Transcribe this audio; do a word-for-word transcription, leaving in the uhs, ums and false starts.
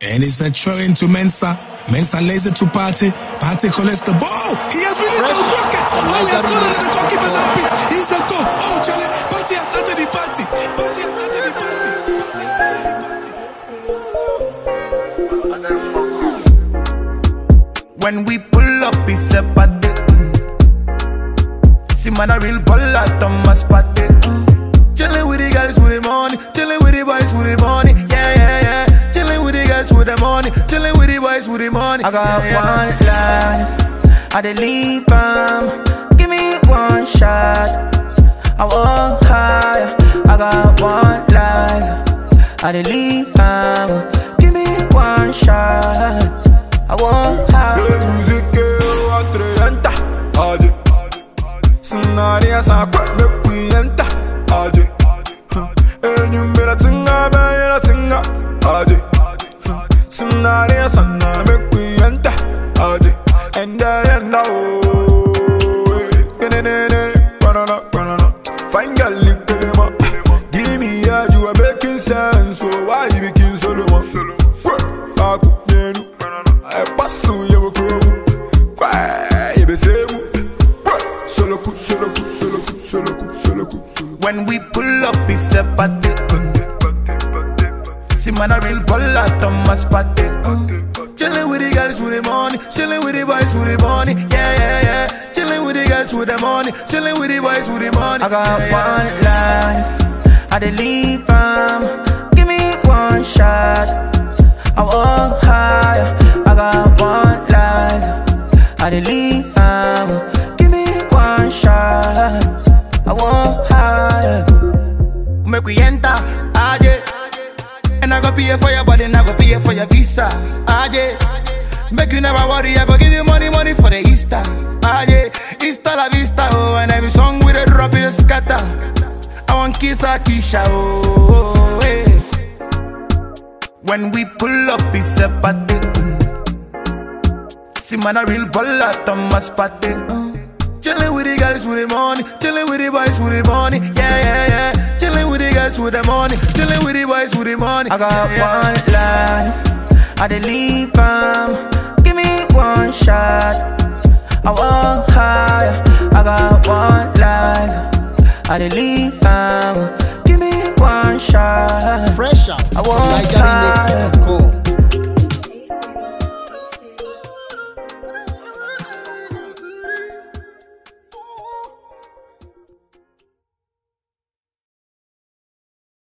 And it's a throw into Mensah. Mensah lays it to Partey. Partey collects the ball. He has released the rocket. Oh, he has gone under the goalkeeper's armpit. He's a goal. Oh, Charlie. Partey has started the party. Partey has started the party. Partey has started the party. When we pull up, it's a party. See, man, a real baller, Thomas Partey. Chillin' with the girls with the money. Chillin' with the boys with the money. Yeah, yeah, yeah. Chillin' with the girls with the money. Chillin' with the boys with the money. I got yeah, one life, I dey live am. Give me one shot, I walk higher. I got one life, I dey live am. Give me one shot, I walk higher. The music is entre enta, aje. Scenario sa kwa me enta, aje. And you better tinga, better tinga, aje. Scenario sa na me enta, aje. And I end up, oh, ne ne ne, banana, banana. Fine girl, look at them up. Give me a you a making sense, so why you making solo one? I could do, I pass through your crew. Why you be saying? Solo cook, solo cook, solo cook, solo cook, solo cook. When we pull up, it's a party. See, man, a real baller, Thomas Partey. Chillin' with the girls with the money. Chillin' with the boys with the money. Yeah, yeah, yeah. Chillin' with the girls with the money. Chillin' with the boys with the money. I got yeah, one yeah. life, I dey live am. Give me one shot, I walk higher. I got one life, I dey live am. Give me one shot, I walk higher. Make we enter, aje. And I go pay for your body, and I go pay for your visa, aje. Make you never worry, I go give you money, money for the Easter, aje. Easter la vista, oh, and every song with a drop in a scatter. I want kiss a Keisha, oh, hey. When we pull up, it's a party. See, man, a real baller, Thomas Partey. Chillin' with the girls with the money. Chillin' with the boys with the money. Yeah, yeah, yeah. Chillin' with the girls with the money. Chillin' with the boys with the money. I got yeah, one life, I dey live am. Give me one shot, I walk higher. I got one life, I dey live am. Give me one shot, Fresh out, I walk like higher.